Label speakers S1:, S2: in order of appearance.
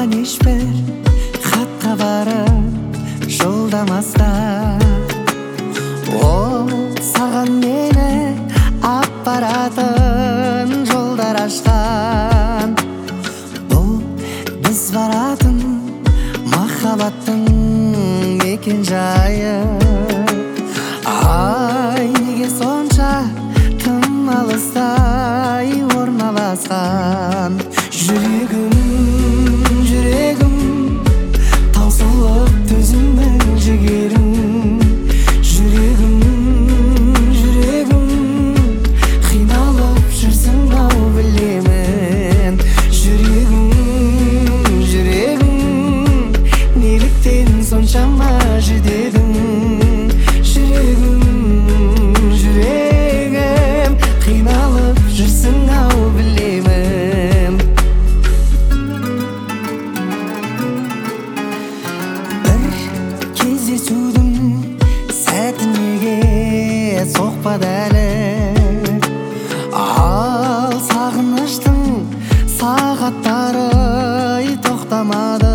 S1: маған ешбір хатқа барып жолдамаста ол саған мені апаратын жолдар ашқан. Бұл біз баратын махаббаттың мекен жайы. Ай, неге сонша тым алыстай орналасқан. Жүрегім таусылып төзімнің жігерің. Жүрегім қиналып жүрсің ау білемін. Жүрегім неліктен соншама жүдедің. Жүрегім қиналып жүрсің ау білемін. Бір кездесудің сәті неге соқпады әлі, ал сағыныштың сағаттары тоқтамады.